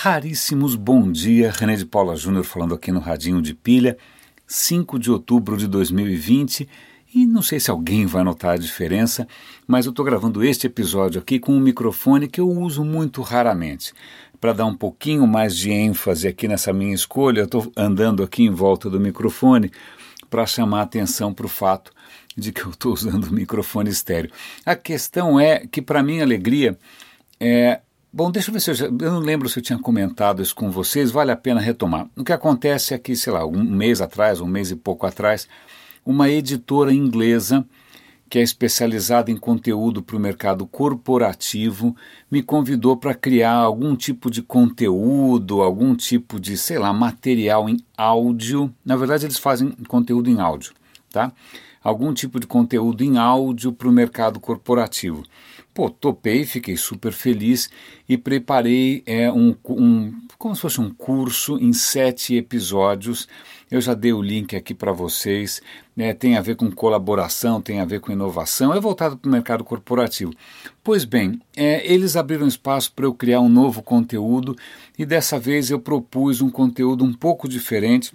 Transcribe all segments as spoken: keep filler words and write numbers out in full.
Raríssimos bom dia, René de Paula Júnior falando aqui no Radinho de Pilha, cinco de outubro de dois mil e vinte, e não sei se alguém vai notar a diferença, mas eu estou gravando este episódio aqui com um microfone que eu uso muito raramente. Para dar um pouquinho mais de ênfase aqui nessa minha escolha, eu estou andando aqui em volta do microfone para chamar a atenção para o fato de que eu estou usando o microfone estéreo. A questão é que, para minha alegria, é... Bom, deixa eu ver se eu já... Eu não lembro se eu tinha comentado isso com vocês, vale a pena retomar. O que acontece é que, sei lá, um mês atrás, um mês e pouco atrás, uma editora inglesa, que é especializada em conteúdo para o mercado corporativo, me convidou para criar algum tipo de conteúdo, algum tipo de, sei lá, material em áudio. Na verdade, eles fazem conteúdo em áudio, tá? Algum tipo de conteúdo em áudio para o mercado corporativo. Pô, topei, fiquei super feliz e preparei é, um, um, como se fosse um curso em sete episódios. Eu já dei o link aqui para vocês, é, tem a ver com colaboração, tem a ver com inovação, é voltado para o mercado corporativo. Pois bem, é, eles abriram espaço para eu criar um novo conteúdo e dessa vez eu propus um conteúdo um pouco diferente.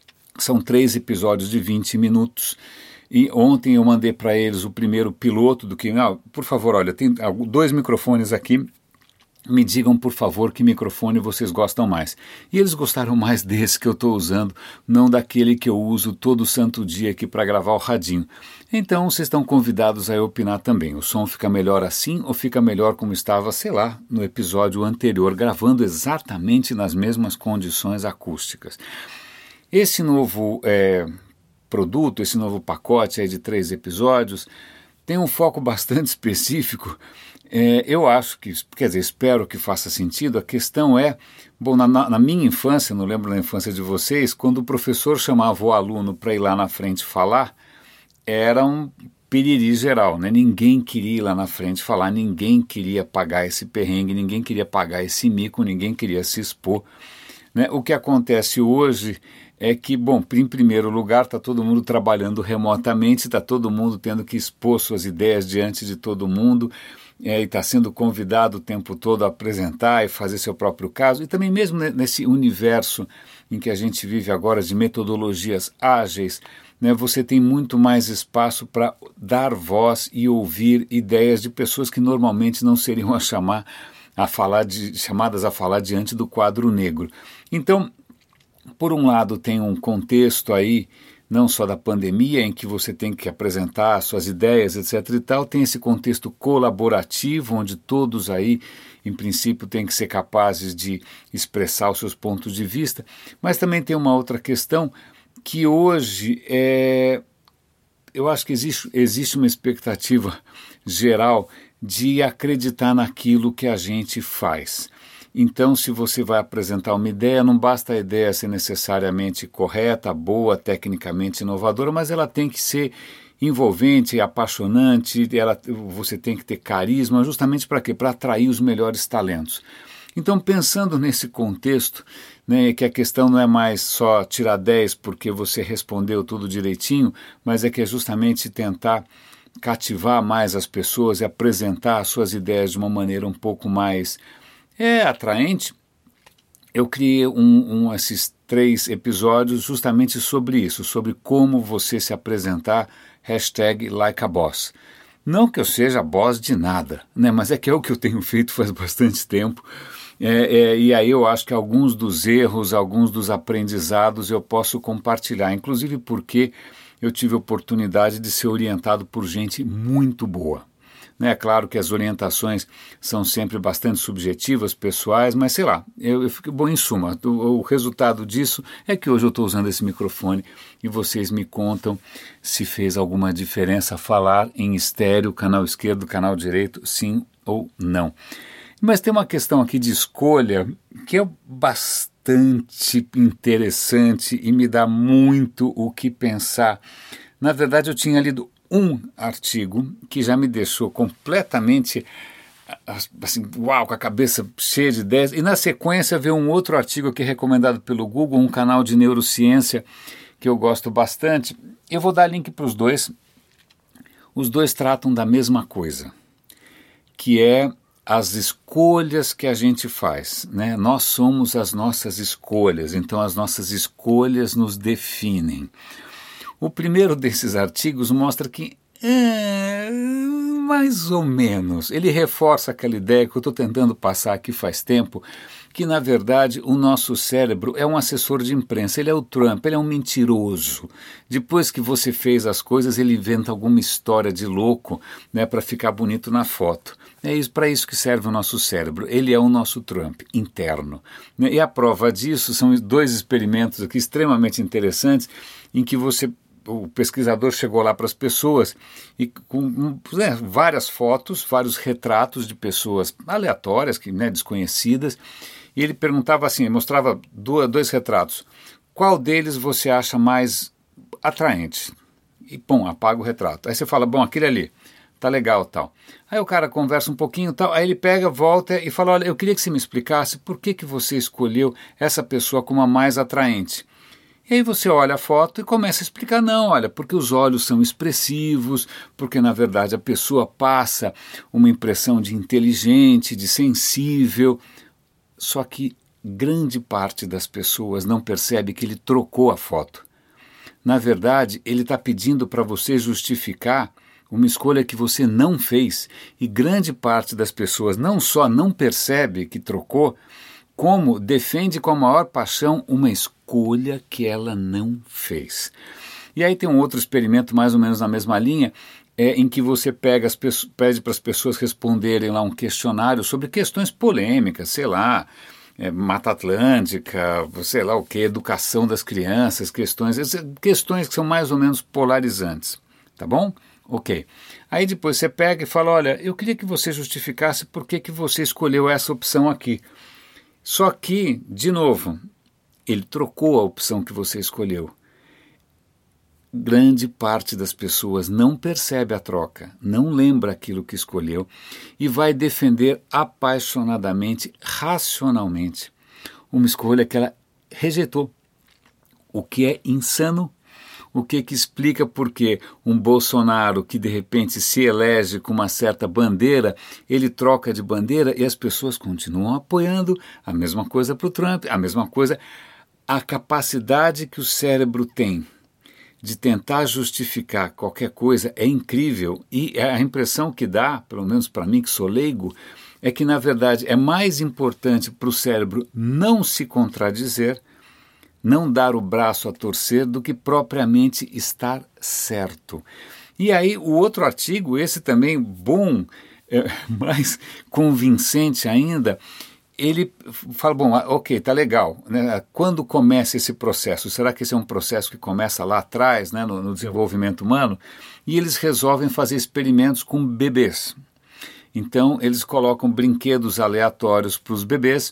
São três episódios de vinte minutos. E ontem eu mandei para eles o primeiro piloto do que... Não, por favor, olha, tem dois microfones aqui, me digam, por favor, que microfone vocês gostam mais. E eles gostaram mais desse que eu estou usando, não daquele que eu uso todo santo dia aqui para gravar o radinho. Então, vocês estão convidados a opinar também. O som fica melhor assim ou fica melhor como estava, sei lá, no episódio anterior, gravando exatamente nas mesmas condições acústicas. Esse novo... É, produto, esse novo pacote aí de três episódios, tem um foco bastante específico. É, eu acho que, quer dizer, espero que faça sentido. A questão é, bom, na, na minha infância, não lembro da infância de vocês, quando o professor chamava o aluno para ir lá na frente falar, era um piriri geral, né? Ninguém queria ir lá na frente falar, ninguém queria pagar esse perrengue, ninguém queria pagar esse mico, ninguém queria se expor, né? O que acontece hoje é que, bom, em primeiro lugar, está todo mundo trabalhando remotamente, está todo mundo tendo que expor suas ideias diante de todo mundo, é, e está sendo convidado o tempo todo a apresentar e fazer seu próprio caso, e também mesmo nesse universo em que a gente vive agora de metodologias ágeis, né, você tem muito mais espaço para dar voz e ouvir ideias de pessoas que normalmente não seriam a chamar, a falar de, chamadas a falar diante do quadro negro. Então, por um lado, tem um contexto aí, não só da pandemia, em que você tem que apresentar suas ideias, etc e tal, tem esse contexto colaborativo, onde todos aí, em princípio, têm que ser capazes de expressar os seus pontos de vista, mas também tem uma outra questão, que hoje é... eu acho que existe, existe uma expectativa geral de acreditar naquilo que a gente faz. Então, se você vai apresentar uma ideia, não basta a ideia ser necessariamente correta, boa, tecnicamente inovadora, mas ela tem que ser envolvente, apaixonante, ela, você tem que ter carisma, justamente para quê? Para atrair os melhores talentos. Então, pensando nesse contexto, né, que a questão não é mais só tirar dez porque você respondeu tudo direitinho, mas é que é justamente tentar cativar mais as pessoas e apresentar as suas ideias de uma maneira um pouco mais... é atraente. Eu criei um, um, esses três episódios justamente sobre isso, sobre como você se apresentar, hashtag like a boss. Não que eu seja boss de nada, né? Mas é que é o que eu tenho feito faz bastante tempo, é, é, e aí eu acho que alguns dos erros, alguns dos aprendizados eu posso compartilhar, inclusive porque eu tive a oportunidade de ser orientado por gente muito boa. É claro que as orientações são sempre bastante subjetivas, pessoais, mas sei lá, eu, eu fico bom em suma. O, o resultado disso é que hoje eu estou usando esse microfone e vocês me contam se fez alguma diferença falar em estéreo, canal esquerdo, canal direito, sim ou não. Mas tem uma questão aqui de escolha que é bastante interessante e me dá muito o que pensar. Na verdade, eu tinha lido um artigo que já me deixou completamente assim, uau, com a cabeça cheia de ideias, e na sequência veio um outro artigo aqui recomendado pelo Google, um canal de neurociência que eu gosto bastante. Eu vou dar link para os dois. Os dois tratam da mesma coisa, que é as escolhas que a gente faz, né? Nós somos as nossas escolhas, então as nossas escolhas nos definem. O primeiro desses artigos mostra que é, mais ou menos, ele reforça aquela ideia que eu estou tentando passar aqui faz tempo, que na verdade o nosso cérebro é um assessor de imprensa, ele é o Trump, ele é um mentiroso. Depois que você fez as coisas, ele inventa alguma história de louco, né, para ficar bonito na foto. É isso, para isso que serve o nosso cérebro, ele é o nosso Trump interno. Né? E a prova disso são dois experimentos aqui extremamente interessantes, em que você... o pesquisador chegou lá para as pessoas e com né, várias fotos, vários retratos de pessoas aleatórias, que, né, desconhecidas, e ele perguntava assim, mostrava dois, dois retratos, qual deles você acha mais atraente? E pum, apaga o retrato. Aí você fala, bom, aquele ali, tá legal, tal. Aí o cara conversa um pouquinho, tal, aí ele pega, volta e fala, olha, eu queria que você me explicasse por que, que você escolheu essa pessoa como a mais atraente. E aí você olha a foto e começa a explicar, não, olha, porque os olhos são expressivos, porque na verdade a pessoa passa uma impressão de inteligente, de sensível, só que grande parte das pessoas não percebe que ele trocou a foto. Na verdade, ele está pedindo para você justificar uma escolha que você não fez, e grande parte das pessoas não só não percebe que trocou, como defende com a maior paixão uma escolha que ela não fez. E aí tem um outro experimento mais ou menos na mesma linha, é, em que você pega as pessoas, pede para as pessoas responderem lá um questionário sobre questões polêmicas, sei lá, é, Mata Atlântica, sei lá o que, educação das crianças, questões, questões que são mais ou menos polarizantes, tá bom? Ok. Aí depois você pega e fala, olha, eu queria que você justificasse por que, que você escolheu essa opção aqui. Só que, de novo, ele trocou a opção que você escolheu. Grande parte das pessoas não percebe a troca, não lembra aquilo que escolheu e vai defender apaixonadamente, racionalmente, uma escolha que ela rejeitou, o que é insano. O que que explica por que um Bolsonaro que de repente se elege com uma certa bandeira, ele troca de bandeira e as pessoas continuam apoiando a mesma coisa para o Trump, a mesma coisa, a capacidade que o cérebro tem de tentar justificar qualquer coisa é incrível, e a impressão que dá, pelo menos para mim que sou leigo, é que na verdade é mais importante para o cérebro não se contradizer, não dar o braço a torcer, do que propriamente estar certo. E aí o outro artigo, esse também bom, é, mais convincente ainda, ele fala, bom, ok, tá legal, né? Quando começa esse processo? Será que esse é um processo que começa lá atrás, né, no, no desenvolvimento humano? E eles resolvem fazer experimentos com bebês. Então eles colocam brinquedos aleatórios para os bebês,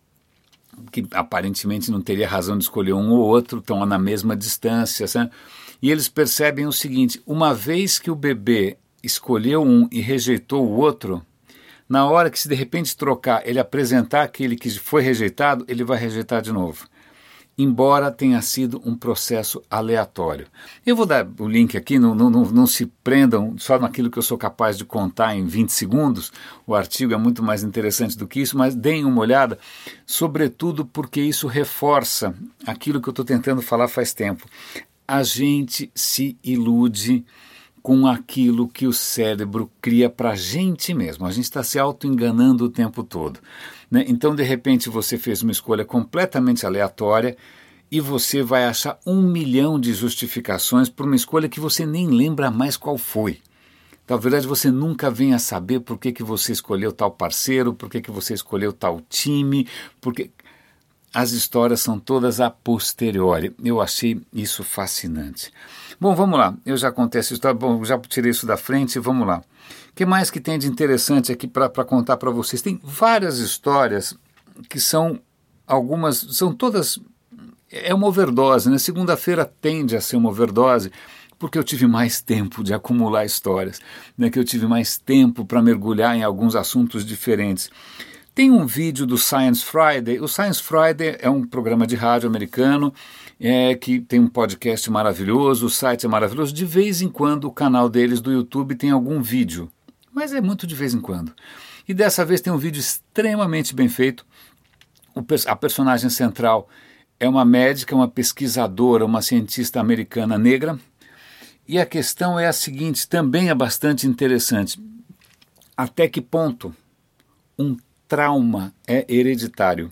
que aparentemente não teria razão de escolher um ou outro, estão na mesma distância, sabe? E eles percebem o seguinte, uma vez que o bebê escolheu um e rejeitou o outro, na hora que se de repente trocar, ele apresentar aquele que foi rejeitado, ele vai rejeitar de novo, embora tenha sido um processo aleatório. Eu vou dar o link aqui, não, não, não se prendam só naquilo que eu sou capaz de contar em vinte segundos, o artigo é muito mais interessante do que isso, mas deem uma olhada, sobretudo porque isso reforça aquilo que eu estou tentando falar faz tempo. A gente se ilude com aquilo que o cérebro cria para a gente mesmo. A gente está se auto-enganando o tempo todo, né? Então, de repente, você fez uma escolha completamente aleatória e você vai achar um milhão de justificações por uma escolha que você nem lembra mais qual foi. Na verdade, você nunca vem a saber por que, que você escolheu tal parceiro, por que, que você escolheu tal time, porque as histórias são todas a posteriori. Eu achei isso fascinante. Bom, vamos lá. Eu já contei essa história, bom, já tirei isso da frente, vamos lá. O que mais que tem de interessante aqui para contar para vocês? Tem várias histórias que são, algumas, são todas, é uma overdose, né? Segunda-feira tende a ser uma overdose, porque eu tive mais tempo de acumular histórias, né? Que eu tive mais tempo para mergulhar em alguns assuntos diferentes. Tem um vídeo do Science Friday. O Science Friday é um programa de rádio americano é, que tem um podcast maravilhoso, o site é maravilhoso. De vez em quando o canal deles do YouTube tem algum vídeo, mas é muito de vez em quando. E dessa vez tem um vídeo extremamente bem feito. O, a personagem central é uma médica, uma pesquisadora, uma cientista americana negra. E a questão é a seguinte, também é bastante interessante. Até que ponto um trauma é hereditário?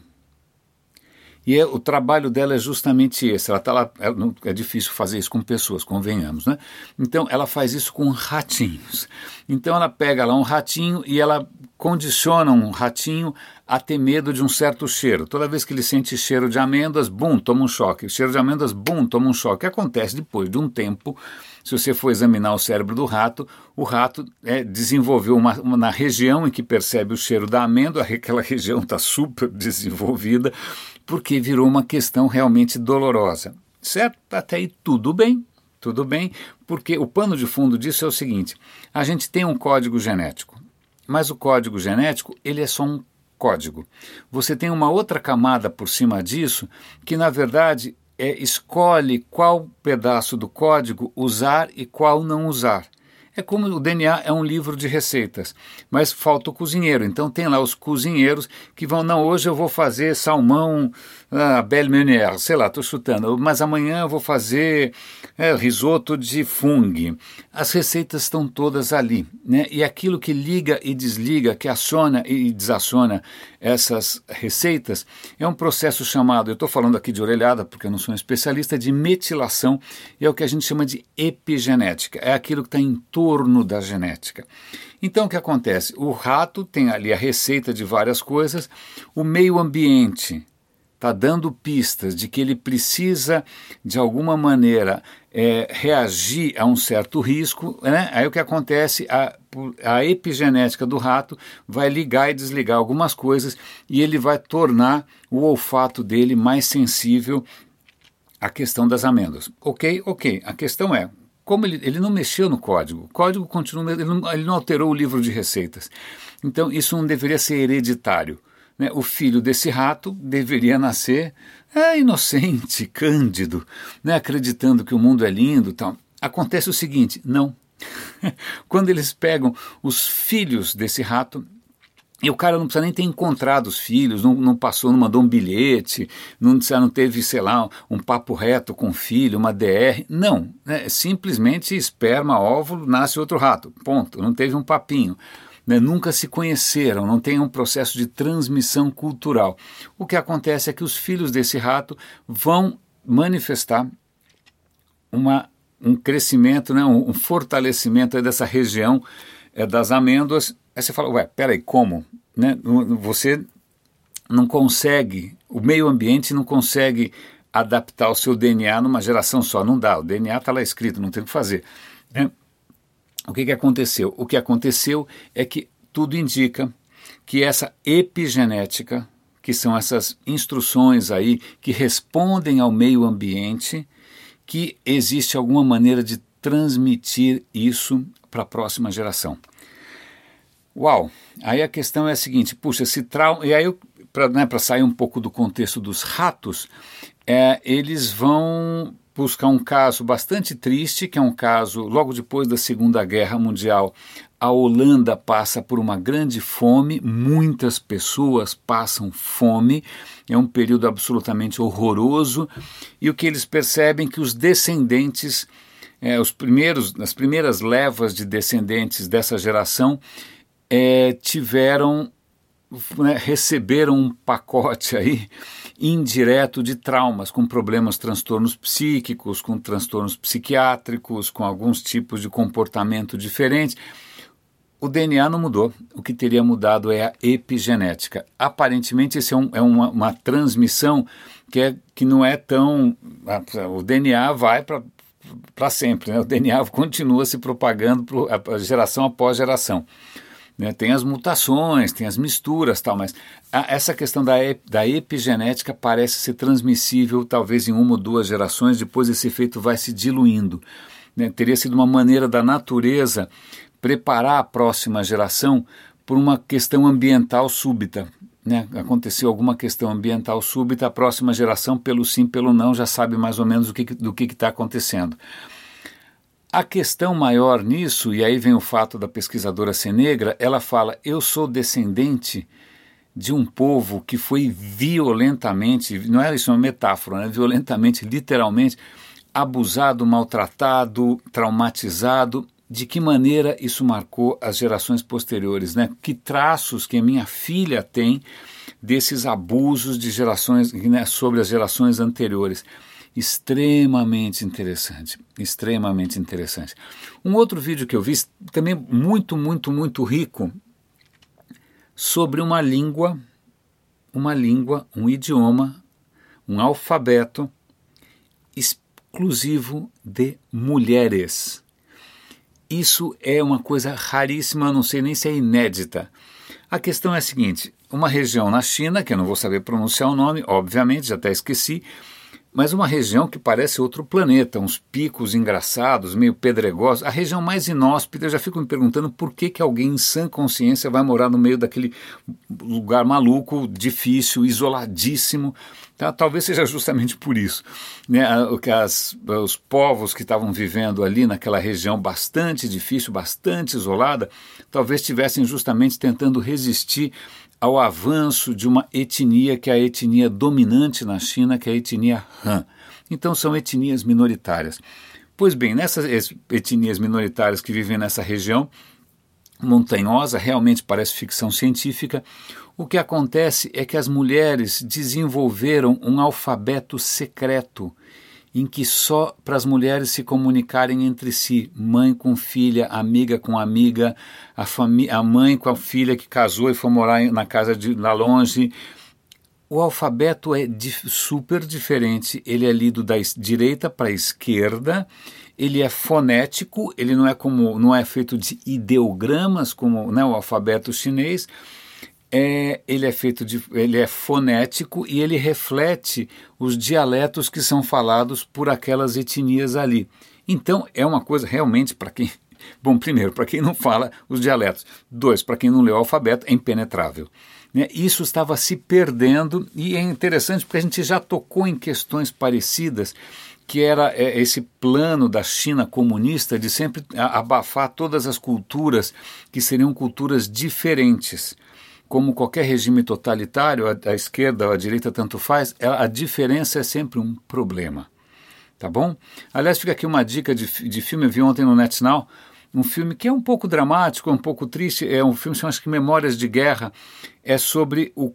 E é, o trabalho dela é justamente esse. Ela tá lá, é, não, é difícil fazer isso com pessoas, convenhamos, né? Então ela faz isso com ratinhos. Então ela pega lá um ratinho e ela condiciona um ratinho a ter medo de um certo cheiro. Toda vez que ele sente cheiro de amêndoas, bum, toma um choque. Cheiro de amêndoas, bum, toma um choque. O que acontece depois de um tempo, se você for examinar o cérebro do rato, o rato é, desenvolveu uma, uma, na região em que percebe o cheiro da amêndoa, aquela região está super desenvolvida, porque virou uma questão realmente dolorosa. Certo? Até aí tudo bem, tudo bem, porque o pano de fundo disso é o seguinte, a gente tem um código genético, mas o código genético, ele é só um código. Você tem uma outra camada por cima disso, que na verdade é, escolhe qual pedaço do código usar e qual não usar. É como o D N A é um livro de receitas, mas falta o cozinheiro. Então tem lá os cozinheiros que vão, não, hoje eu vou fazer salmão ah, belle meunière, sei lá, estou chutando, mas amanhã eu vou fazer é, risoto de fungo. As receitas estão todas ali, né? E aquilo que liga e desliga, que aciona e desaciona essas receitas, é um processo chamado, eu estou falando aqui de orelhada porque eu não sou um especialista, de metilação, e é o que a gente chama de epigenética, é aquilo que está em torno da genética. Então o que acontece? O rato tem ali a receita de várias coisas, o meio ambiente está dando pistas de que ele precisa, de alguma maneira, é, reagir a um certo risco, né? Aí o que acontece? A, a epigenética do rato vai ligar e desligar algumas coisas e ele vai tornar o olfato dele mais sensível à questão das amêndoas. Ok? Ok. A questão é, como ele, ele não mexeu no código, o código continua, ele não, ele não alterou o livro de receitas. Então isso não deveria ser hereditário. Né? O filho desse rato deveria nascer é, inocente, cândido, né? Acreditando que o mundo é lindo e tal. Acontece o seguinte, não. Quando eles pegam os filhos desse rato, e o cara não precisa nem ter encontrado os filhos, não, não passou, não mandou um bilhete, não, não teve, sei lá, um papo reto com o filho, uma D R, não. Né? Simplesmente esperma, óvulo, nasce outro rato, ponto, não teve um papinho. Né, nunca se conheceram, não tem um processo de transmissão cultural. O que acontece é que os filhos desse rato vão manifestar uma, um crescimento, né, um, um fortalecimento dessa região é, das amêndoas. Aí você fala, ué, peraí, como? Né? Você não consegue, o meio ambiente não consegue adaptar o seu D N A numa geração só, não dá, o D N A está lá escrito, não tem o que fazer. Né? O que, que aconteceu? O que aconteceu é que tudo indica que essa epigenética, que são essas instruções aí que respondem ao meio ambiente, que existe alguma maneira de transmitir isso para a próxima geração. Uau! Aí a questão é a seguinte, puxa, esse trauma... E aí, para né, para sair um pouco do contexto dos ratos, é, eles vão buscar um caso bastante triste, que é um caso, logo depois da Segunda Guerra Mundial, a Holanda passa por uma grande fome, muitas pessoas passam fome, é um período absolutamente horroroso, e o que eles percebem é que os descendentes, é, os primeiros, as primeiras levas de descendentes dessa geração é, tiveram, né, receberam um pacote aí indireto de traumas, com problemas, transtornos psíquicos, com transtornos psiquiátricos, com alguns tipos de comportamento diferentes. O D N A não mudou, o que teria mudado é a epigenética. Aparentemente, isso é, um, é uma, uma transmissão que, é, que não é tão... O D N A vai para sempre, né? O D N A continua se propagando pro, geração após geração. Né? Tem as mutações, tem as misturas, tal, mas a, essa questão da, da epigenética parece ser transmissível talvez em uma ou duas gerações, depois esse efeito vai se diluindo. Né? Teria sido uma maneira da natureza preparar a próxima geração por uma questão ambiental súbita. Né? Aconteceu alguma questão ambiental súbita, a próxima geração, pelo sim, pelo não, já sabe mais ou menos do que do que está acontecendo. A questão maior nisso, e aí vem o fato da pesquisadora ser negra, ela fala, eu sou descendente de um povo que foi violentamente, não é isso, é uma metáfora, né? Violentamente, literalmente, abusado, maltratado, traumatizado. De que maneira isso marcou as gerações posteriores, né? Que traços que a minha filha tem desses abusos de gerações, né, sobre as gerações anteriores. Extremamente interessante, extremamente interessante. Um outro vídeo que eu vi, também muito, muito, muito rico, sobre uma língua, uma língua, um idioma, um alfabeto exclusivo de mulheres. Isso é uma coisa raríssima, não sei nem se é inédita. A questão é a seguinte, uma região na China, que eu não vou saber pronunciar o nome, obviamente, já até esqueci, mas uma região que parece outro planeta, uns picos engraçados, meio pedregosos, a região mais inóspita. Eu já fico me perguntando por que, que alguém em sã consciência vai morar no meio daquele lugar maluco, difícil, isoladíssimo. Tá? Talvez seja justamente por isso, né? As, os povos que estavam vivendo ali naquela região bastante difícil, bastante isolada, talvez estivessem justamente tentando resistir ao avanço de uma etnia que é a etnia dominante na China, que é a etnia Han. Então são etnias minoritárias. Pois bem, nessas etnias minoritárias que vivem nessa região montanhosa, realmente parece ficção científica, o que acontece é que as mulheres desenvolveram um alfabeto secreto, em que só para as mulheres se comunicarem entre si, mãe com filha, amiga com amiga, a, a mãe com a filha que casou e foi morar na casa de lá longe. O alfabeto é dif- super diferente, ele é lido da es- direita para a esquerda, ele é fonético, ele não é, como, não é feito de ideogramas como, né, o alfabeto chinês. É, ele é feito de, ele é fonético e ele reflete os dialetos que são falados por aquelas etnias ali. Então é uma coisa realmente para quem, bom, primeiro, para quem não fala os dialetos, dois, para quem não lê o alfabeto, é impenetrável. Né? Isso estava se perdendo e é interessante porque a gente já tocou em questões parecidas, que era é, esse plano da China comunista de sempre abafar todas as culturas que seriam culturas diferentes. Como qualquer regime totalitário, a, a esquerda ou a direita tanto faz, a, a diferença é sempre um problema, tá bom? Aliás, fica aqui uma dica de, de filme, eu vi ontem no NetNow, um filme que é um pouco dramático, um pouco triste, é um filme que chama, acho que Memórias de Guerra, é sobre o,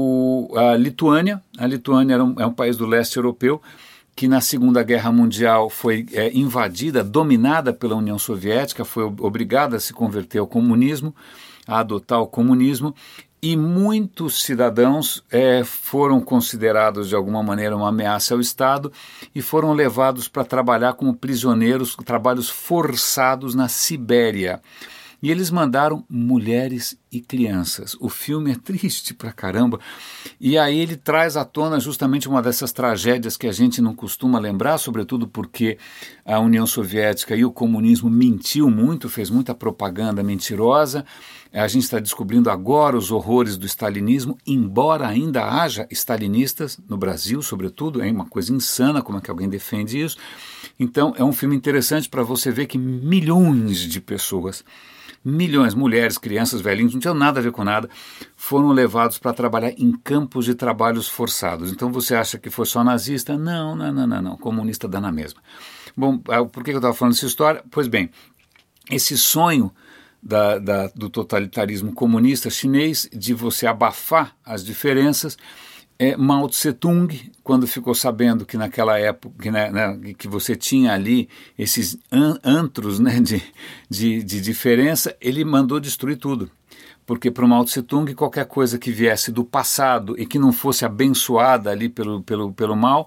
o, a Lituânia. A Lituânia era um, é um país do leste europeu, que na Segunda Guerra Mundial foi é, invadida, dominada pela União Soviética, foi obrigada a se converter ao comunismo, a adotar o comunismo, e muitos cidadãos é, foram considerados de alguma maneira uma ameaça ao Estado e foram levados para trabalhar como prisioneiros, trabalhos forçados na Sibéria. E eles mandaram mulheres e crianças. O filme é triste pra caramba. E aí ele traz à tona justamente uma dessas tragédias que a gente não costuma lembrar, sobretudo porque a União Soviética e o comunismo mentiu muito, fez muita propaganda mentirosa. A gente está descobrindo agora os horrores do stalinismo, embora ainda haja stalinistas no Brasil, sobretudo. É uma coisa insana como é que alguém defende isso. Então é um filme interessante para você ver que milhões de pessoas, milhões, mulheres, crianças, velhinhos, não tinham nada a ver com nada, foram levados para trabalhar em campos de trabalhos forçados. Então você acha que foi só nazista? Não, não, não, não, não. Comunista dá na mesma. Bom, por que eu estava falando dessa história? Pois bem, esse sonho da, da, do totalitarismo comunista chinês de você abafar as diferenças, é, Mao Tse-tung, quando ficou sabendo que naquela época que, né, né, que você tinha ali esses an antros, né, de, de, de diferença, ele mandou destruir tudo. Porque para o Mao Tse-tung qualquer coisa que viesse do passado e que não fosse abençoada ali pelo, pelo, pelo mal,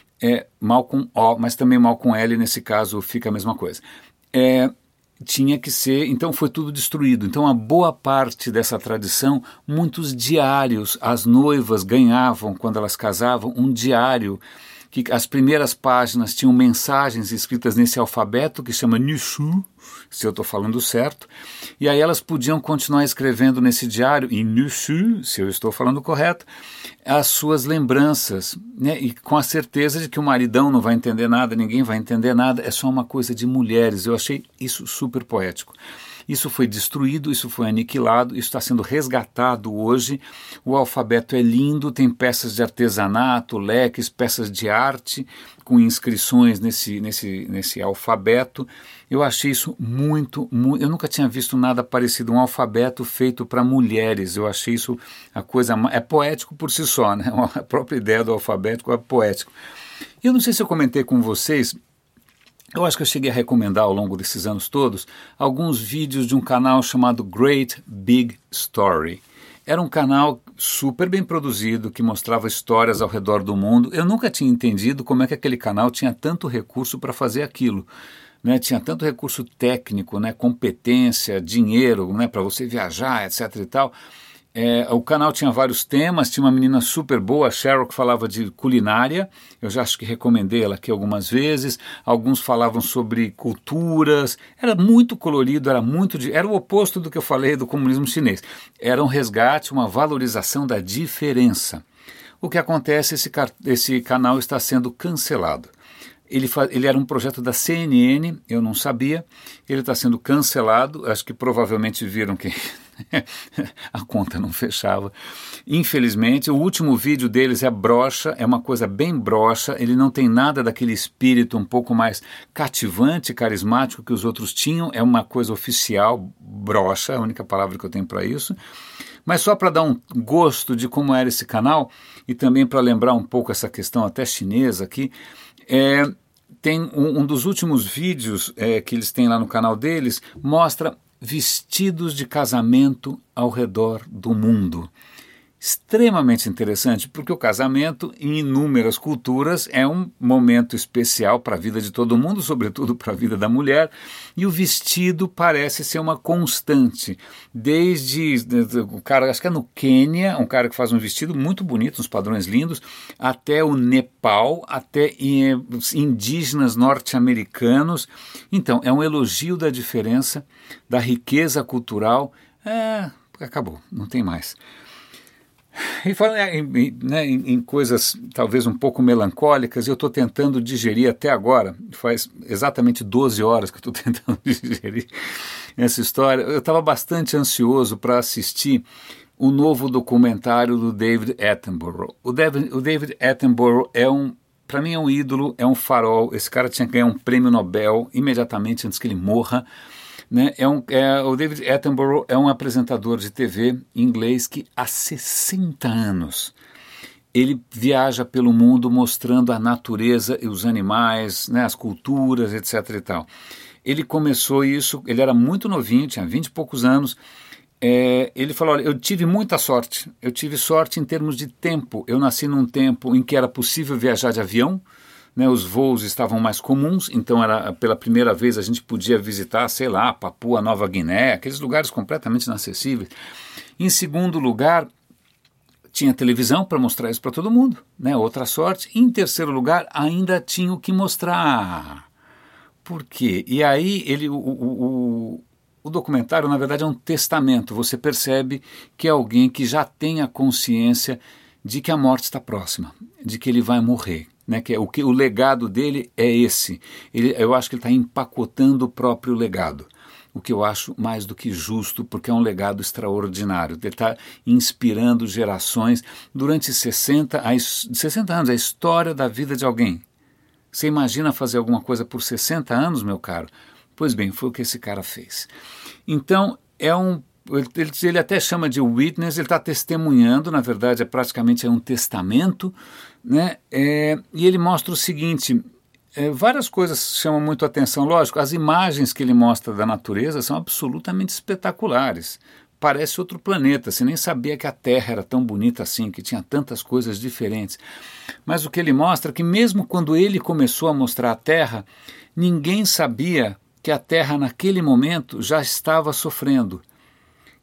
é mal com O, mas também mal com L, nesse caso fica a mesma coisa. É, tinha que ser, então foi tudo destruído. Então a boa parte dessa tradição, muitos diários, as noivas ganhavam quando elas casavam um diário que as primeiras páginas tinham mensagens escritas nesse alfabeto que chama Nushu, se eu estou falando certo, e aí elas podiam continuar escrevendo nesse diário, em Nushu, se eu estou falando correto, as suas lembranças, né? E com a certeza de que o maridão não vai entender nada, ninguém vai entender nada, é só uma coisa de mulheres. Eu achei isso super poético. Isso foi destruído, isso foi aniquilado, isso está sendo resgatado hoje. O alfabeto é lindo, tem peças de artesanato, leques, peças de arte com inscrições nesse, nesse, nesse alfabeto. Eu achei isso muito, muito... Eu nunca tinha visto nada parecido, um alfabeto feito para mulheres. Eu achei isso a coisa... É poético por si só, né? A própria ideia do alfabeto é poético. Eu não sei se eu comentei com vocês... Eu acho que eu cheguei a recomendar ao longo desses anos todos alguns vídeos de um canal chamado Great Big Story. Era um canal super bem produzido que mostrava histórias ao redor do mundo. Eu nunca tinha entendido como é que aquele canal tinha tanto recurso para fazer aquilo. Né? Tinha tanto recurso técnico, né? Competência, dinheiro, né? Para você viajar, etc e tal. É, o canal tinha vários temas, tinha uma menina super boa, a Cheryl, que falava de culinária, eu já acho que recomendei ela aqui algumas vezes, alguns falavam sobre culturas, era muito colorido, era muito, era o oposto do que eu falei do comunismo chinês, era um resgate, uma valorização da diferença. O que acontece, esse, esse canal está sendo cancelado. Ele, ele era um projeto da C N N, eu não sabia, ele está sendo cancelado, acho que provavelmente viram que a conta não fechava. Infelizmente, o último vídeo deles é broxa, é uma coisa bem broxa, ele não tem nada daquele espírito um pouco mais cativante, carismático que os outros tinham, é uma coisa oficial, broxa, é a única palavra que eu tenho para isso. Mas só para dar um gosto de como era esse canal, e também para lembrar um pouco essa questão até chinesa aqui, é, tem um, um dos últimos vídeos é, que eles têm lá no canal deles, mostra vestidos de casamento ao redor do mundo. Extremamente interessante, porque o casamento, em inúmeras culturas, é um momento especial para a vida de todo mundo, sobretudo para a vida da mulher, e o vestido parece ser uma constante. Desde o cara, acho que é no Quênia, um cara que faz um vestido muito bonito, uns padrões lindos, até o Nepal, até indígenas norte-americanos. Então, é um elogio da diferença, da riqueza cultural. É, acabou, não tem mais. E falando em, né, em, em coisas talvez um pouco melancólicas, eu estou tentando digerir até agora, faz exatamente doze horas que eu estou tentando digerir essa história. Eu estava bastante ansioso para assistir o novo documentário do David Attenborough. O David, o David Attenborough é um, para mim é um ídolo, é um farol. Esse cara tinha que ganhar um prêmio Nobel imediatamente antes que ele morra. Né? É um, é, o David Attenborough é um apresentador de T V inglês que há sessenta anos ele viaja pelo mundo mostrando a natureza e os animais, né, as culturas, etc e tal. Ele começou isso, ele era muito novinho, tinha vinte e poucos anos. É, ele falou, olha, eu tive muita sorte, eu tive sorte em termos de tempo. Eu nasci num tempo em que era possível viajar de avião, né, os voos estavam mais comuns, então era, pela primeira vez a gente podia visitar, sei lá, Papua Nova Guiné, aqueles lugares completamente inacessíveis. Em segundo lugar, tinha televisão para mostrar isso para todo mundo, né, outra sorte. Em terceiro lugar, ainda tinha o que mostrar. Por quê? E aí ele, o, o, o, o documentário, na verdade, é um testamento. Você percebe que é alguém que já tem a consciência de que a morte está próxima, de que ele vai morrer. Né, que é, o, que, o legado dele é esse. Ele, eu acho que ele está empacotando o próprio legado, o que eu acho mais do que justo, porque é um legado extraordinário. Ele está inspirando gerações durante sessenta, a, sessenta anos, a história da vida de alguém. Você imagina fazer alguma coisa por sessenta anos, meu caro? Pois bem, foi o que esse cara fez. Então, é um Ele, ele até chama de witness, ele está testemunhando, na verdade é praticamente é um testamento, né? É, e ele mostra o seguinte, é, várias coisas chamam muito a atenção, lógico, as imagens que ele mostra da natureza são absolutamente espetaculares, parece outro planeta, você nem sabia que a Terra era tão bonita assim, que tinha tantas coisas diferentes, mas o que ele mostra é que mesmo quando ele começou a mostrar a Terra, ninguém sabia que a Terra naquele momento já estava sofrendo,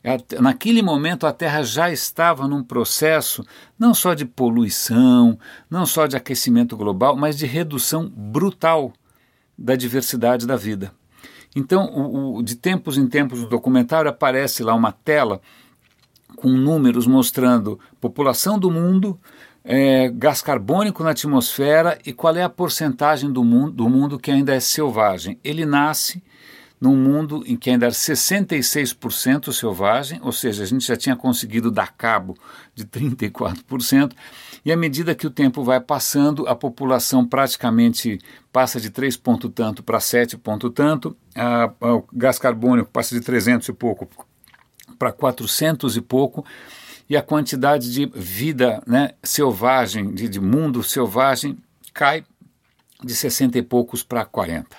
Naquele momento a Terra já estava num processo não só de poluição, não só de aquecimento global, mas de redução brutal da diversidade da vida. Então, o, o, de tempos em tempos no documentário aparece lá uma tela com números mostrando população do mundo, é, gás carbônico na atmosfera e qual é a porcentagem do mundo, do mundo que ainda é selvagem. Ele nasce num mundo em que ainda era sessenta e seis por cento selvagem, ou seja, a gente já tinha conseguido dar cabo de trinta e quatro por cento, e à medida que o tempo vai passando, a população praticamente passa de três ponto tanto para sete ponto tanto, a, a, o gás carbônico passa de trezentos e pouco para quatrocentos e pouco, e a quantidade de vida, né, selvagem, de, de mundo selvagem, cai de sessenta e poucos para quarenta.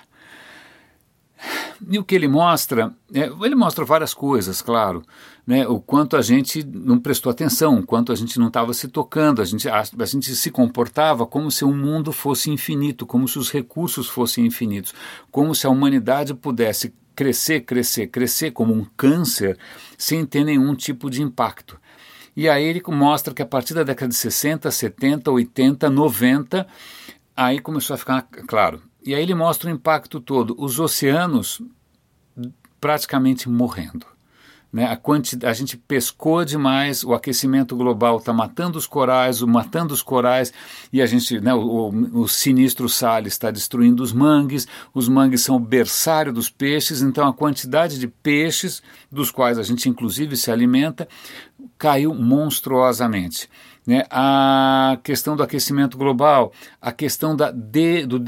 E o que ele mostra, é, ele mostra várias coisas, claro, né, o quanto a gente não prestou atenção, o quanto a gente não estava se tocando, a gente, a, a gente se comportava como se o mundo fosse infinito, como se os recursos fossem infinitos, como se a humanidade pudesse crescer, crescer, crescer como um câncer sem ter nenhum tipo de impacto. E aí ele mostra que a partir da década de sessenta, setenta, oitenta, noventa, aí começou a ficar claro. E aí ele mostra o impacto todo, os oceanos praticamente morrendo. Né? A, quanti- a gente pescou demais, o aquecimento global está matando os corais, o, matando os corais, e a gente, né, o, o, o sinistro Salles está destruindo os mangues, os mangues são o berçário dos peixes, então a quantidade de peixes, dos quais a gente inclusive se alimenta, caiu monstruosamente. Né, a questão do aquecimento global, a questão da de, do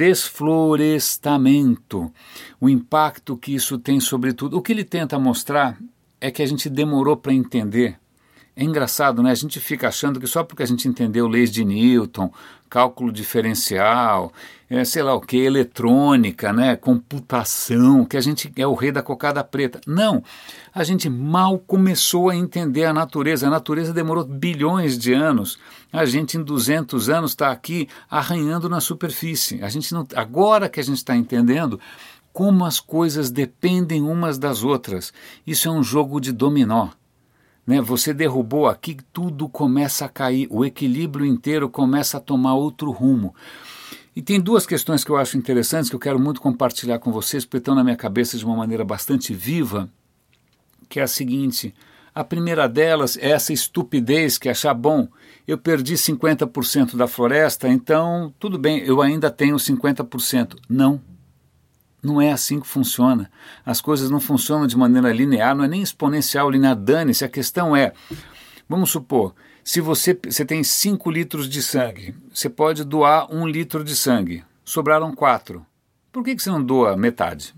desflorestamento, o impacto que isso tem sobre tudo. O que ele tenta mostrar é que a gente demorou para entender. É engraçado, né? A gente fica achando que só porque a gente entendeu leis de Newton, cálculo diferencial, é, sei lá o que, eletrônica, né? Computação, que a gente é o rei da cocada preta. Não, a gente mal começou a entender a natureza. A natureza demorou bilhões de anos. A gente em duzentos anos está aqui arranhando na superfície. A gente não, agora que a gente está entendendo como as coisas dependem umas das outras. Isso é um jogo de dominó. Né, você derrubou aqui, tudo começa a cair, o equilíbrio inteiro começa a tomar outro rumo. E tem duas questões que eu acho interessantes, que eu quero muito compartilhar com vocês, porque estão na minha cabeça de uma maneira bastante viva, que é a seguinte: a primeira delas é essa estupidez que é achar, bom, eu perdi cinquenta por cento da floresta, então tudo bem, eu ainda tenho cinquenta por cento. Não. Não é assim que funciona. As coisas não funcionam de maneira linear, não é nem exponencial, linear, dane-se. A questão é, vamos supor, se você, você tem cinco litros de sangue, você pode doar um litro de sangue, sobraram quatro. Por que que você não doa metade?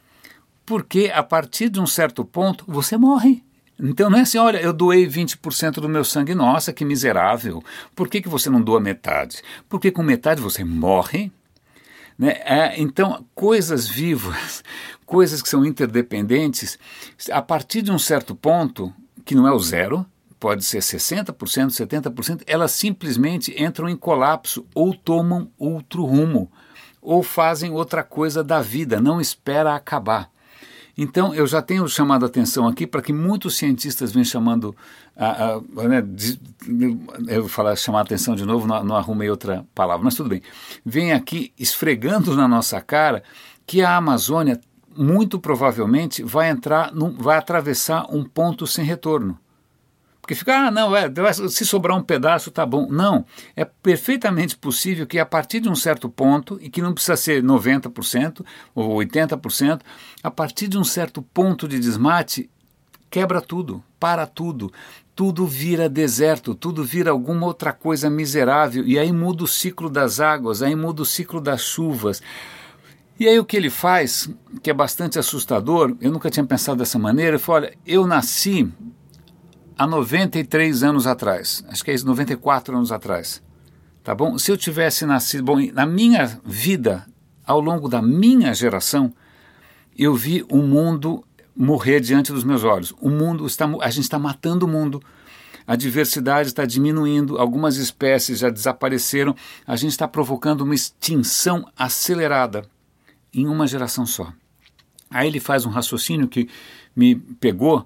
Porque a partir de um certo ponto você morre. Então não é assim, olha, eu doei vinte por cento do meu sangue, nossa, que miserável. Por que que você não doa metade? Porque com metade você morre. Né? É, então, coisas vivas, coisas que são interdependentes, a partir de um certo ponto, que não é o zero, pode ser sessenta por cento, setenta por cento, elas simplesmente entram em colapso ou tomam outro rumo, ou fazem outra coisa da vida, não espera acabar. Então, eu já tenho chamado a atenção aqui para que muitos cientistas vêm chamando, a, a, né, de, eu vou falar chamar a atenção de novo, não, não arrumei outra palavra, mas tudo bem. Vem aqui esfregando na nossa cara que a Amazônia muito provavelmente vai entrar, num, vai atravessar um ponto sem retorno. Porque fica, ah, não, é, se sobrar um pedaço tá bom. Não, é perfeitamente possível que a partir de um certo ponto, e que não precisa ser noventa por cento ou oitenta por cento, a partir de um certo ponto de desmate, quebra tudo, para tudo, tudo vira deserto, tudo vira alguma outra coisa miserável, e aí muda o ciclo das águas, aí muda o ciclo das chuvas. E aí o que ele faz, que é bastante assustador, eu nunca tinha pensado dessa maneira, ele falou, olha, eu nasci há noventa e três anos atrás, acho que é isso, noventa e quatro anos atrás, tá bom? Se eu tivesse nascido, bom, na minha vida, ao longo da minha geração, eu vi o mundo morrer diante dos meus olhos. O mundo está, a gente está matando o mundo, a diversidade está diminuindo, algumas espécies já desapareceram, a gente está provocando uma extinção acelerada em uma geração só. Aí ele faz um raciocínio que me pegou,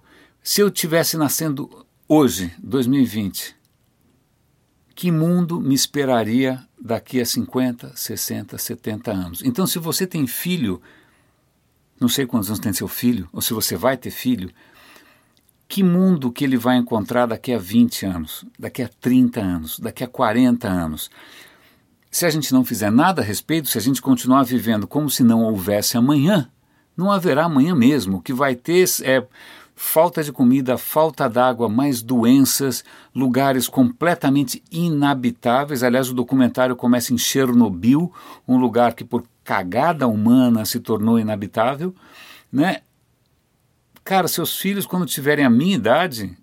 Se eu tivesse nascendo hoje, dois mil e vinte, que mundo me esperaria daqui a cinquenta, sessenta, setenta anos? Então, se você tem filho, não sei quantos anos tem seu filho, ou se você vai ter filho, que mundo que ele vai encontrar daqui a vinte anos, daqui a trinta anos, daqui a quarenta anos? Se a gente não fizer nada a respeito, se a gente continuar vivendo como se não houvesse amanhã, não haverá amanhã mesmo. O que vai ter é falta de comida, falta d'água, mais doenças, lugares completamente inabitáveis. Aliás, o documentário começa em Chernobyl, um lugar que por cagada humana se tornou inabitável, né? Cara, seus filhos, quando tiverem a minha idade,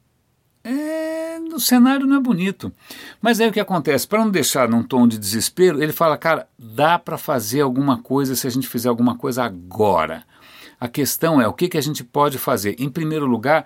é, o cenário não é bonito. Mas aí o que acontece? Para não deixar num tom de desespero, ele fala, cara, dá para fazer alguma coisa se a gente fizer alguma coisa agora. A questão é o que, que a gente pode fazer. Em primeiro lugar,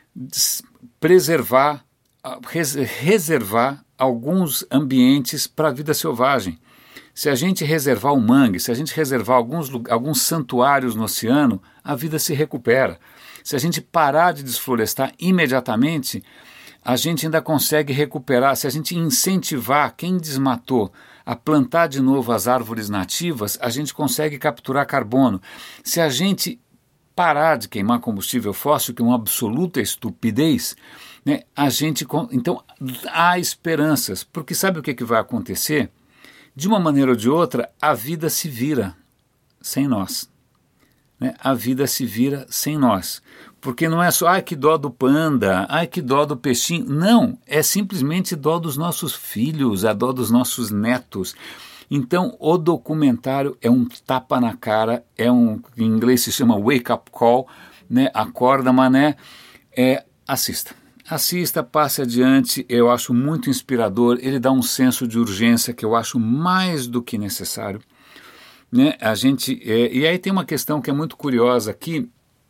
preservar, res, reservar alguns ambientes para a vida selvagem. Se a gente reservar o mangue, se a gente reservar alguns, alguns santuários no oceano, a vida se recupera. Se a gente parar de desflorestar imediatamente, a gente ainda consegue recuperar. Se a gente incentivar quem desmatou a plantar de novo as árvores nativas, a gente consegue capturar carbono. Se a gente parar de queimar combustível fóssil, que é uma absoluta estupidez, né, a gente... Então, há esperanças, porque sabe o que, que vai acontecer? De uma maneira ou de outra, a vida se vira sem nós. Né? A vida se vira sem nós. Porque não é só, ai que dó do panda, ai que dó do peixinho. Não, é simplesmente dó dos nossos filhos, a dó dos nossos netos. Então, o documentário é um tapa na cara, é um, em inglês se chama wake up call, né? Acorda, mané, é, assista. Assista, passe adiante, eu acho muito inspirador, ele dá um senso de urgência que eu acho mais do que necessário. Né? A gente, é, e aí tem uma questão que é muito curiosa aqui,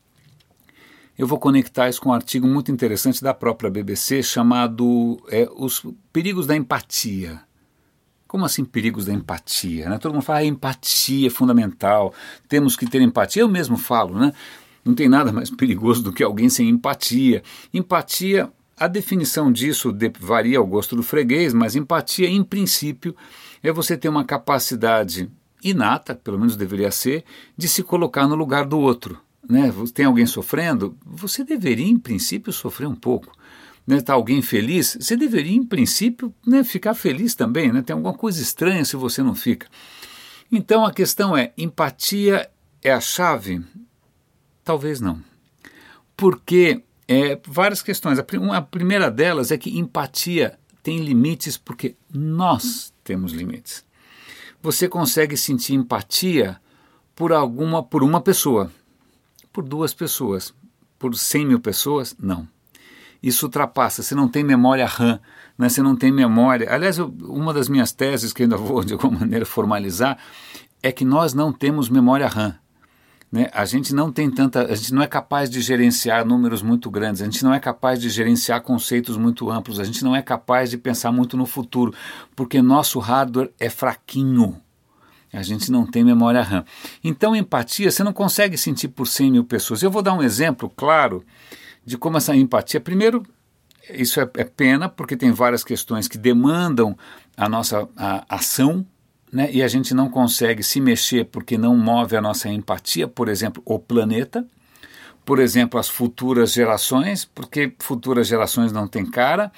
eu vou conectar isso com um artigo muito interessante da própria B B C chamado é, Os Perigos da Empatia. Como assim perigos da empatia? Né? Todo mundo fala, ah, empatia é fundamental, temos que ter empatia, eu mesmo falo, né? Não tem nada mais perigoso do que alguém sem empatia. Empatia, a definição disso de, varia ao gosto do freguês, mas empatia, em princípio, é você ter uma capacidade inata, pelo menos deveria ser, de se colocar no lugar do outro. Né? Tem alguém sofrendo? Você deveria, em princípio, sofrer um pouco. Está, né, alguém feliz? Você deveria, em princípio, né, ficar feliz também. Né? Tem alguma coisa estranha se você não fica. Então, a questão é, empatia é a chave? Talvez não. Porque é, várias questões. A, prim- a primeira delas é que empatia tem limites porque nós temos limites. Você consegue sentir empatia por, alguma, por uma pessoa, por duas pessoas, por cem mil pessoas? Não. Isso ultrapassa, você não tem memória RAM, né? Você não tem memória... Aliás, eu, uma das minhas teses, que ainda vou de alguma maneira formalizar, é que nós não temos memória RAM. Né? A gente não tem tanta, a gente não é capaz de gerenciar números muito grandes, a gente não é capaz de gerenciar conceitos muito amplos, a gente não é capaz de pensar muito no futuro, porque nosso hardware é fraquinho, a gente não tem memória RAM. Então, empatia, você não consegue sentir por cem mil pessoas. Eu vou dar um exemplo claro de como essa empatia, primeiro, isso é, é pena, porque tem várias questões que demandam a nossa a, ação, né, e a gente não consegue se mexer porque não move a nossa empatia, por exemplo, o planeta, por exemplo, as futuras gerações, porque futuras gerações não têm cara,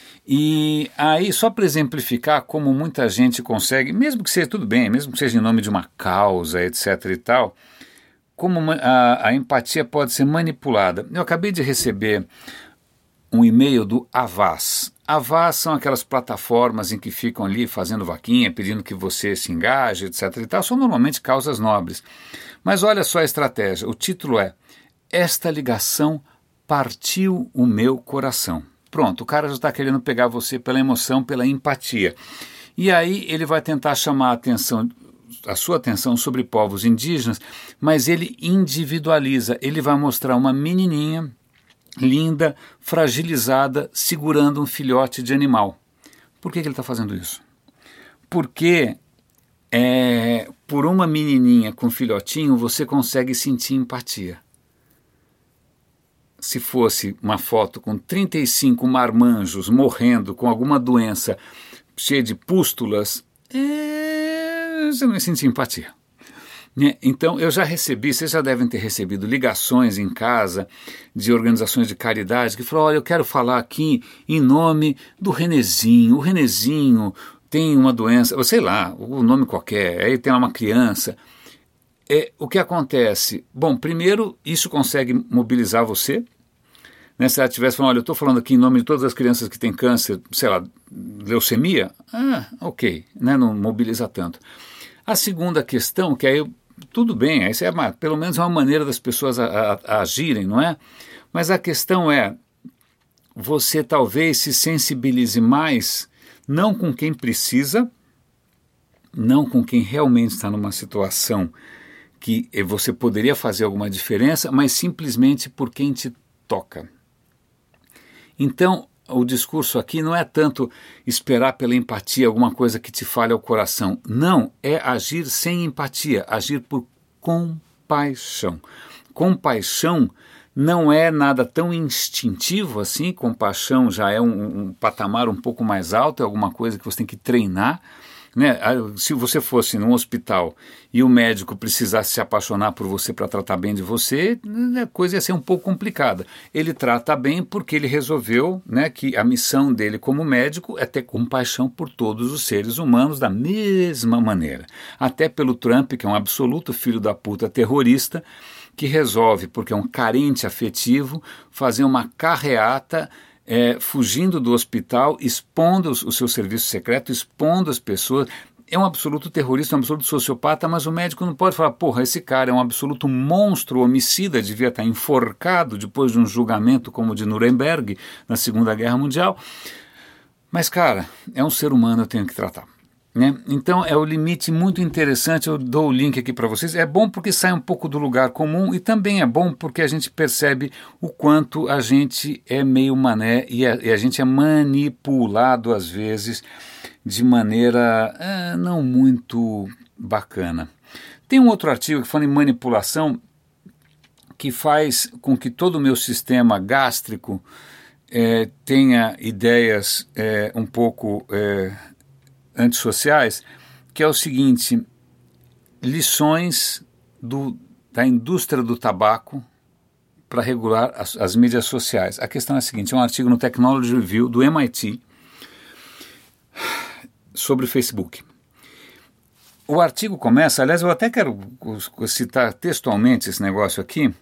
e aí só para exemplificar como muita gente consegue, mesmo que seja tudo bem, mesmo que seja em nome de uma causa, etc e tal, como a, a empatia pode ser manipulada. Eu acabei de receber um e-mail do Avaz. Avaz são aquelas plataformas em que ficam ali fazendo vaquinha, pedindo que você se engaje, etc e tal. São normalmente causas nobres. Mas olha só a estratégia. O título é Esta ligação partiu o meu coração. Pronto, o cara já está querendo pegar você pela emoção, pela empatia. E aí ele vai tentar chamar a atenção, a sua atenção sobre povos indígenas, mas ele individualiza. Ele vai mostrar uma menininha linda, fragilizada, segurando um filhote de animal. Por que, que ele está fazendo isso? Porque é, por uma menininha com filhotinho você consegue sentir empatia. se fosse uma foto com trinta e cinco marmanjos morrendo com alguma doença cheia de pústulas, é, você não ia sentir empatia. Né? Então, eu já recebi, vocês já devem ter recebido ligações em casa de organizações de caridade que falaram, olha, eu quero falar aqui em nome do Renezinho, o Renezinho tem uma doença, ou sei lá, o nome qualquer, aí tem uma criança. É, o que acontece? Bom, primeiro, isso consegue mobilizar você, né? Se ela estivesse falando, olha, eu estou falando aqui em nome de todas as crianças que têm câncer, sei lá, leucemia, ah, ok, né? Não mobiliza tanto. A segunda questão, que aí tudo bem, isso é uma, pelo menos é uma maneira das pessoas a, a, a agirem, não é? Mas a questão é, você talvez se sensibilize mais, não com quem precisa, não com quem realmente está numa situação que você poderia fazer alguma diferença, mas simplesmente por quem te toca. Então, o discurso aqui não é tanto esperar pela empatia alguma coisa que te fale ao coração. Não, é agir sem empatia, agir por compaixão. Compaixão não é nada tão instintivo assim, compaixão já é um, um patamar um pouco mais alto, é alguma coisa que você tem que treinar. Né? Se você fosse num hospital e o médico precisasse se apaixonar por você para tratar bem de você, a coisa ia ser um pouco complicada. Ele trata bem porque ele resolveu, né, que a missão dele como médico é ter compaixão por todos os seres humanos da mesma maneira. Até pelo Trump, que é um absoluto filho da puta terrorista, que resolve, porque é um carente afetivo, fazer uma carreata É, fugindo do hospital, expondo o seu serviço secreto, expondo as pessoas. É um absoluto terrorista, um absoluto sociopata, mas o médico não pode falar, porra, esse cara é um absoluto monstro homicida, devia estar enforcado depois de um julgamento como o de Nuremberg, na Segunda Guerra Mundial. Mas, cara, é um ser humano, eu tenho que tratar. Né? Então é o limite muito interessante, eu dou o link aqui para vocês. É bom porque sai um pouco do lugar comum e também é bom porque a gente percebe o quanto a gente é meio mané e a, e a gente é manipulado às vezes de maneira é, não muito bacana. Tem um outro artigo que fala em manipulação que faz com que todo o meu sistema gástrico é, tenha ideias é, um pouco é, antissociais, que é o seguinte, lições do, da indústria do tabaco para regular as, as mídias sociais. A questão é a seguinte, é um artigo no Technology Review do M I T sobre o Facebook. O artigo começa, aliás, eu até quero citar textualmente esse negócio aqui.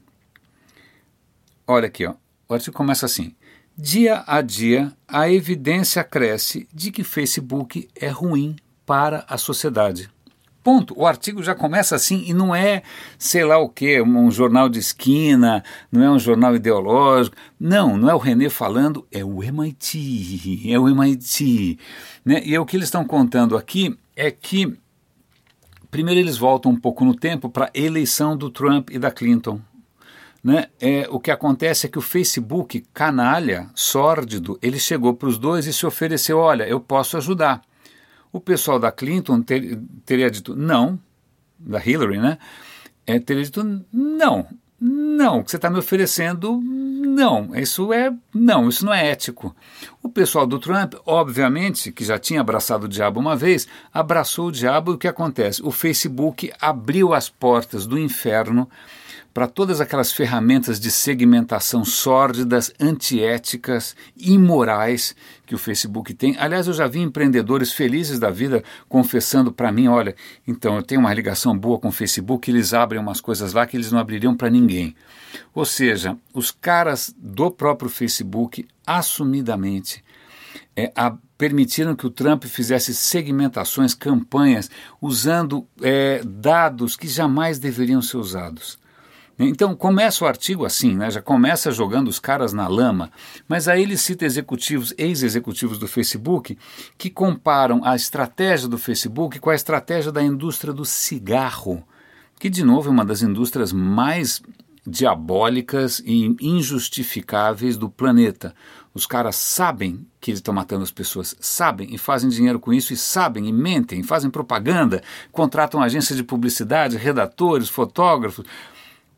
Olha aqui, ó, o artigo começa assim. Dia a dia, a evidência cresce de que Facebook é ruim para a sociedade. Ponto. O artigo já começa assim e não é, sei lá o quê, um jornal de esquina, não é um jornal ideológico. Não, não é o René falando, é o M I T, é o M I T. Né? E é o que eles estão contando aqui é que, primeiro eles voltam um pouco no tempo para a eleição do Trump e da Clinton. Né? É, o que acontece é que o Facebook, canalha, sórdido, ele chegou para os dois e se ofereceu, olha, eu posso ajudar. O pessoal da Clinton ter, teria dito não, da Hillary, né? É, teria dito não, não, o que você está me oferecendo, não, isso é, não, isso não é ético. O pessoal do Trump, obviamente, que já tinha abraçado o diabo uma vez, abraçou o diabo e o que acontece? O Facebook abriu as portas do inferno para todas aquelas ferramentas de segmentação sórdidas, antiéticas, imorais que o Facebook tem. Aliás, eu já vi empreendedores felizes da vida confessando para mim, olha, então eu tenho uma ligação boa com o Facebook, eles abrem umas coisas lá que eles não abririam para ninguém. Ou seja, os caras do próprio Facebook, assumidamente, é, a, permitiram que o Trump fizesse segmentações, campanhas, usando é, dados que jamais deveriam ser usados. Então começa o artigo assim, né? Já começa jogando os caras na lama, mas aí ele cita executivos, ex-executivos do Facebook, que comparam a estratégia do Facebook com a estratégia da indústria do cigarro, que de novo é uma das indústrias mais diabólicas e injustificáveis do planeta. Os caras sabem que eles estão matando as pessoas, sabem e fazem dinheiro com isso, e sabem e mentem, fazem propaganda, contratam agências de publicidade, redatores, fotógrafos.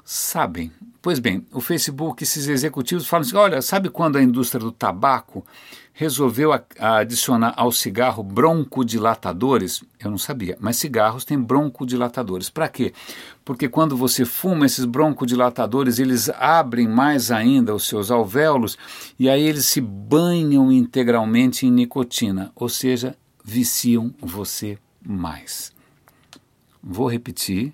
Sabem. Pois bem, o Facebook, esses executivos falam assim, olha, sabe quando a indústria do tabaco resolveu a, a adicionar ao cigarro broncodilatadores? Eu não sabia, mas cigarros têm broncodilatadores. Para quê? Porque quando você fuma esses broncodilatadores, eles abrem mais ainda os seus alvéolos e aí eles se banham integralmente em nicotina, ou seja, viciam você mais. Vou repetir.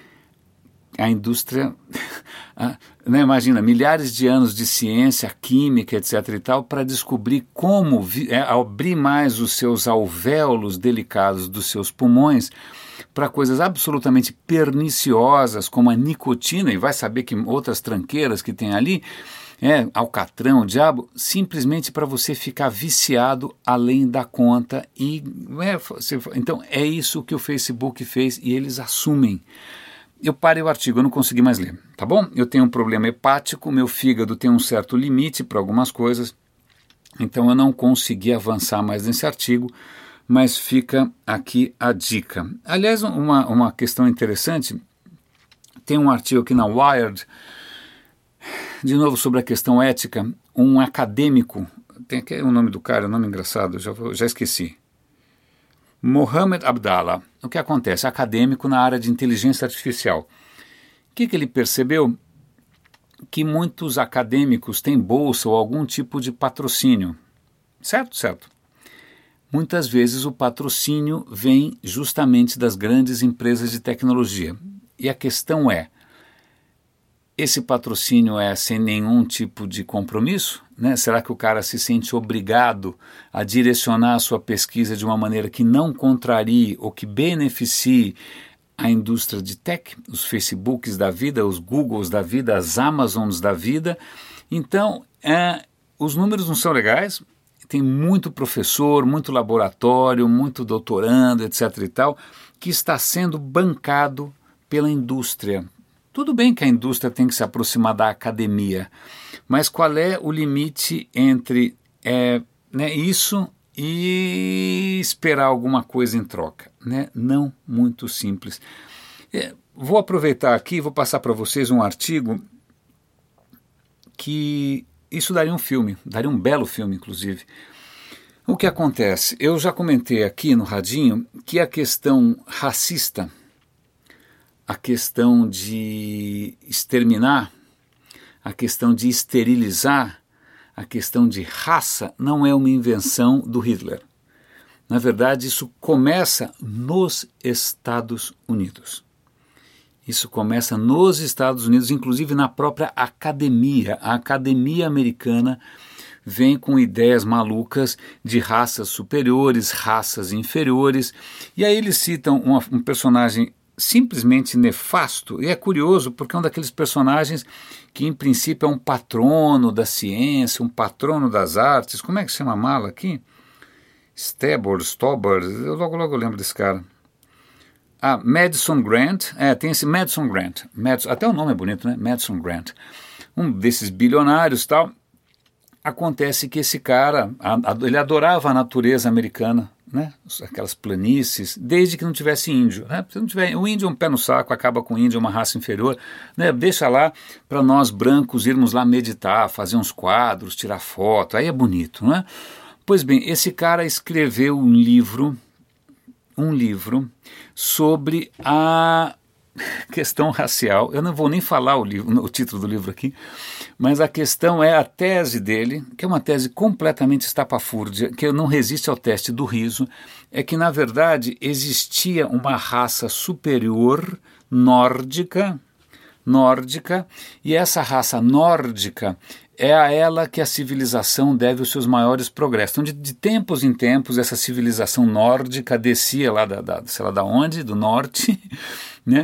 A indústria, né, imagina, milhares de anos de ciência, química, etc e tal, para descobrir como vi, é, abrir mais os seus alvéolos delicados dos seus pulmões para coisas absolutamente perniciosas, como a nicotina, e vai saber que outras tranqueiras que tem ali, é, alcatrão, diabo, simplesmente para você ficar viciado além da conta. E é, você, então é isso que o Facebook fez e eles assumem. Eu parei o artigo, eu não consegui mais ler, tá bom? Eu tenho um problema hepático, meu fígado tem um certo limite para algumas coisas, então eu não consegui avançar mais nesse artigo, mas fica aqui a dica. Aliás, uma, uma questão interessante, tem um artigo aqui na Wired, de novo sobre a questão ética, um acadêmico, tem aqui o nome do cara, o nome engraçado, já, já esqueci. Mohamed Abdallah. O que acontece? Acadêmico na área de inteligência artificial. O que, que ele percebeu? Que muitos acadêmicos têm bolsa ou algum tipo de patrocínio. Certo? Certo. Muitas vezes o patrocínio vem justamente das grandes empresas de tecnologia. E a questão é, esse patrocínio é sem nenhum tipo de compromisso? Né? Será que o cara se sente obrigado a direcionar a sua pesquisa de uma maneira que não contrarie ou que beneficie a indústria de tech, os Facebooks da vida, os Googles da vida, as Amazons da vida? Então, é, os números não são legais, tem muito professor, muito laboratório, muito doutorando, etc e tal, que está sendo bancado pela indústria. Tudo bem que a indústria tem que se aproximar da academia, mas qual é o limite entre é, né, isso e esperar alguma coisa em troca? Né? Não muito simples. É, vou aproveitar aqui e vou passar para vocês um artigo que isso daria um filme, daria um belo filme, inclusive. O que acontece? Eu já comentei aqui no Radinho que a questão racista, a questão de exterminar, a questão de esterilizar, a questão de raça não é uma invenção do Hitler. Na verdade, isso começa nos Estados Unidos. Isso começa nos Estados Unidos, inclusive na própria academia. A academia americana vem com ideias malucas de raças superiores, raças inferiores, e aí eles citam uma, um personagem simplesmente nefasto, e é curioso porque é um daqueles personagens que em princípio é um patrono da ciência, um patrono das artes. Como é que chama a mala aqui? Stabor, Stobor, eu logo logo lembro desse cara. Ah, Madison Grant, é, tem esse Madison Grant, Madison, até o nome é bonito, né? Madison Grant, um desses bilionários e tal. Acontece que esse cara, a, a, ele adorava a natureza americana, né? Aquelas planícies, desde que não tivesse índio. Né? Se não tiver, o índio é um pé no saco, acaba com o índio, é uma raça inferior. Né? Deixa lá para nós brancos irmos lá meditar, fazer uns quadros, tirar foto, aí é bonito. Não é? Pois bem, esse cara escreveu um livro, um livro sobre a questão racial. Eu não vou nem falar o, livro, o título do livro aqui, mas a questão é a tese dele, que é uma tese completamente estapafúrdia, que não resiste ao teste do riso, é que na verdade existia uma raça superior nórdica, nórdica, e essa raça nórdica é a ela que a civilização deve os seus maiores progressos. Então, de, de tempos em tempos, essa civilização nórdica descia lá da, da sei lá da onde, do norte, né?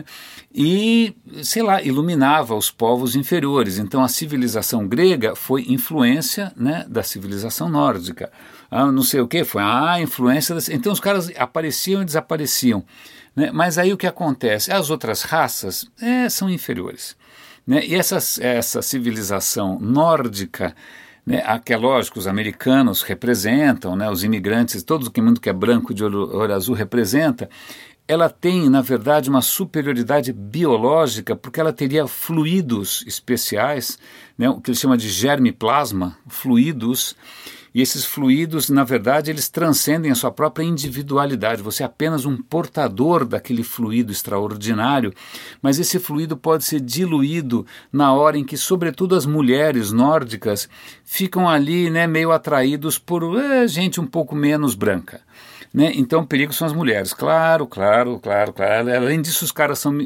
E, sei lá, iluminava os povos inferiores. Então a civilização grega foi influência, né, da civilização nórdica. Ah, não sei o que, foi a influência... Das... Então os caras apareciam e desapareciam. Né? Mas aí o que acontece? As outras raças é, são inferiores. Né? E essa, essa civilização nórdica, né, a que é lógico, os americanos representam, né, os imigrantes, todo mundo que é branco de olho, olho azul representa, ela tem, na verdade, uma superioridade biológica, porque ela teria fluidos especiais, né, o que ele chama de germiplasma, fluidos, e esses fluidos, na verdade, eles transcendem a sua própria individualidade. Você é apenas um portador daquele fluido extraordinário, mas esse fluido pode ser diluído na hora em que, sobretudo, as mulheres nórdicas ficam ali, né, meio atraídos por é, gente um pouco menos branca. Né? Então, o perigo são as mulheres. Claro, claro, claro, claro. Além disso, os caras são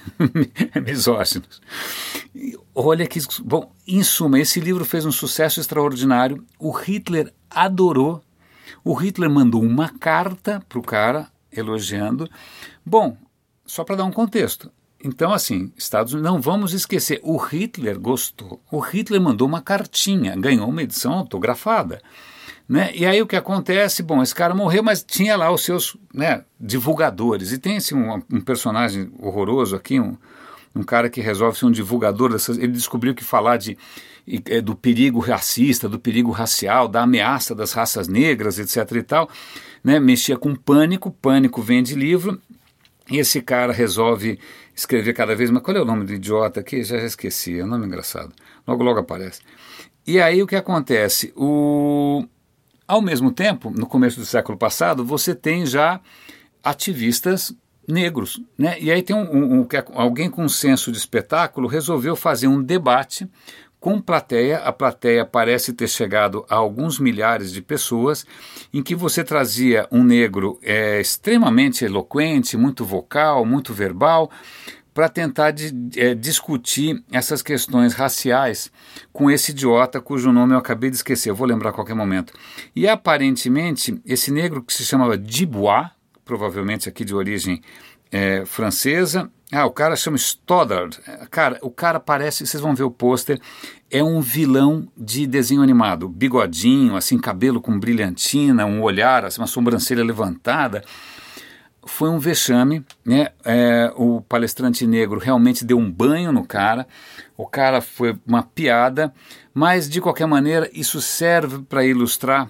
misóginos. Olha que... Bom, em suma, esse livro fez um sucesso extraordinário. O Hitler adorou. O Hitler mandou uma carta para o cara, elogiando. Bom, só para dar um contexto. Então, assim, Estados Unidos, não vamos esquecer, o Hitler gostou. O Hitler mandou uma cartinha, ganhou uma edição autografada. Né? E aí o que acontece? Bom, esse cara morreu, mas tinha lá os seus, né, divulgadores. E tem assim, um, um personagem horroroso aqui, um, um cara que resolve ser um divulgador dessas. Ele descobriu que falar de, do perigo racista, do perigo racial, da ameaça das raças negras, etc e tal, né, mexia com pânico. Pânico vende livro. E esse cara resolve escrever cada vez mais. Qual é o nome do idiota aqui? Já, já esqueci, é um nome engraçado. Logo, logo aparece. E aí o que acontece? O... Ao mesmo tempo, no começo do século passado, você tem já ativistas negros, né? E aí tem um, um, um, alguém com um senso de espetáculo resolveu fazer um debate com plateia. A plateia parece ter chegado a alguns milhares de pessoas, em que você trazia um negro é, extremamente eloquente, muito vocal, muito verbal, para tentar de, é, discutir essas questões raciais com esse idiota cujo nome eu acabei de esquecer, eu vou lembrar a qualquer momento. E aparentemente esse negro que se chamava Dubois, provavelmente aqui de origem é, francesa, ah, o cara chama Stoddard, cara, o cara parece, vocês vão ver o pôster, é um vilão de desenho animado, bigodinho, assim, cabelo com brilhantina, um olhar, assim, uma sobrancelha levantada. Foi um vexame, né? É, o palestrante negro realmente deu um banho no cara, o cara foi uma piada, mas de qualquer maneira isso serve para ilustrar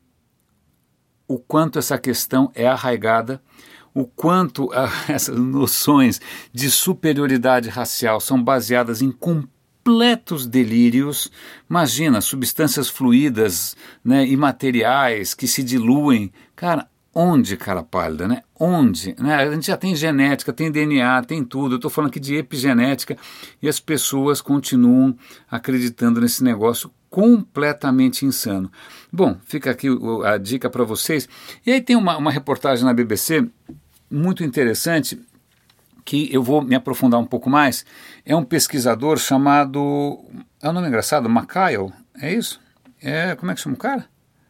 o quanto essa questão é arraigada, o quanto ah, essas noções de superioridade racial são baseadas em completos delírios. Imagina, substâncias fluídas, né, imateriais que se diluem, cara. Onde, cara pálida, né? Onde? Né? A gente já tem genética, tem D N A, tem tudo. Eu estou falando aqui de epigenética e as pessoas continuam acreditando nesse negócio completamente insano. Bom, fica aqui a dica para vocês. E aí tem uma, uma reportagem na B B C muito interessante que eu vou me aprofundar um pouco mais. É um pesquisador chamado... É um nome engraçado? McKyle? É isso? É, como é que chama o cara?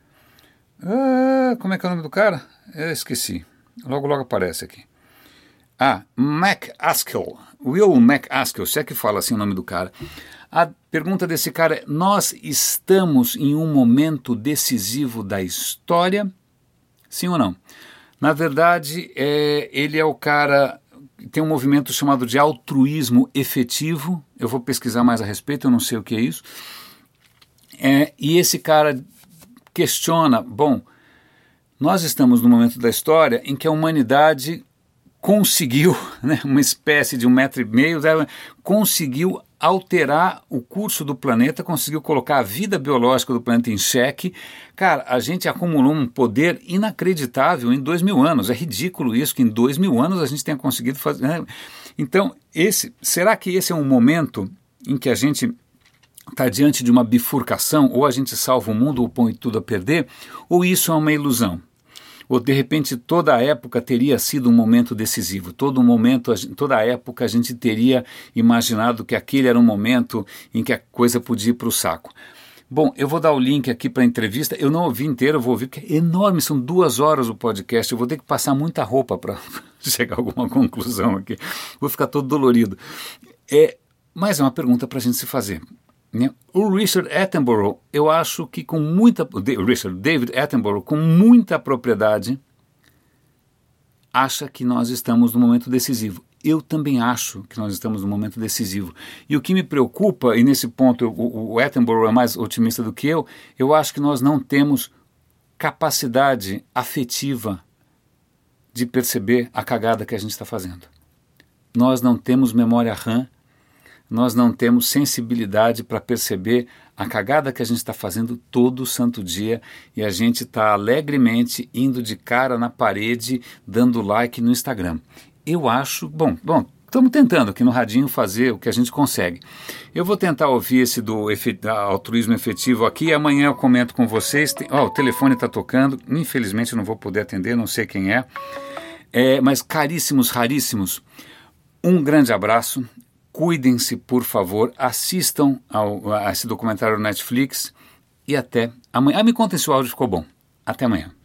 Ah, como é que é o nome do cara? Eu esqueci. Logo, logo aparece aqui. Ah, McAskill. Will McAskill, se é que fala assim o nome do cara. A pergunta desse cara é: nós estamos em um momento decisivo da história? Sim ou não? Na verdade, é, ele é o cara... Tem um movimento chamado de altruísmo efetivo. Eu vou pesquisar mais a respeito, eu não sei o que é isso. É, e esse cara... questiona, bom, nós estamos no momento da história em que a humanidade conseguiu, né, uma espécie de um metro e meio, conseguiu alterar o curso do planeta, conseguiu colocar a vida biológica do planeta em xeque. Cara, a gente acumulou um poder inacreditável em dois mil anos. É ridículo isso, que em dois mil anos a gente tenha conseguido fazer... Né? Então, esse, será que esse é um momento em que a gente... está diante de uma bifurcação, ou a gente salva o mundo ou põe tudo a perder, ou isso é uma ilusão? Ou de repente toda a época teria sido um momento decisivo, todo momento, toda a época a gente teria imaginado que aquele era um momento em que a coisa podia ir para o saco. Bom, eu vou dar o link aqui para a entrevista, eu não ouvi inteiro, eu vou ouvir, porque é enorme, são duas horas o podcast, eu vou ter que passar muita roupa para chegar a alguma conclusão aqui, vou ficar todo dolorido. É, mas é uma pergunta para a gente se fazer. O Richard Attenborough, eu acho que com muita... Richard David Attenborough, com muita propriedade, acha que nós estamos no momento decisivo. Eu também acho que nós estamos no momento decisivo. E o que me preocupa, e nesse ponto o, o Attenborough é mais otimista do que eu, eu acho que nós não temos capacidade afetiva de perceber a cagada que a gente está fazendo. Nós não temos memória RAM, nós não temos sensibilidade para perceber a cagada que a gente está fazendo todo santo dia e a gente está alegremente indo de cara na parede, dando like no Instagram. Eu acho, bom, bom, estamos tentando aqui no Radinho fazer o que a gente consegue. Eu vou tentar ouvir esse do efe, altruísmo efetivo aqui, amanhã eu comento com vocês. Tem, oh, o telefone está tocando, infelizmente eu não vou poder atender, não sei quem é. é. Mas caríssimos, raríssimos, um grande abraço. Cuidem-se, por favor, assistam ao, a esse documentário no Netflix e até amanhã. Ah, me contem se o áudio ficou bom. Até amanhã.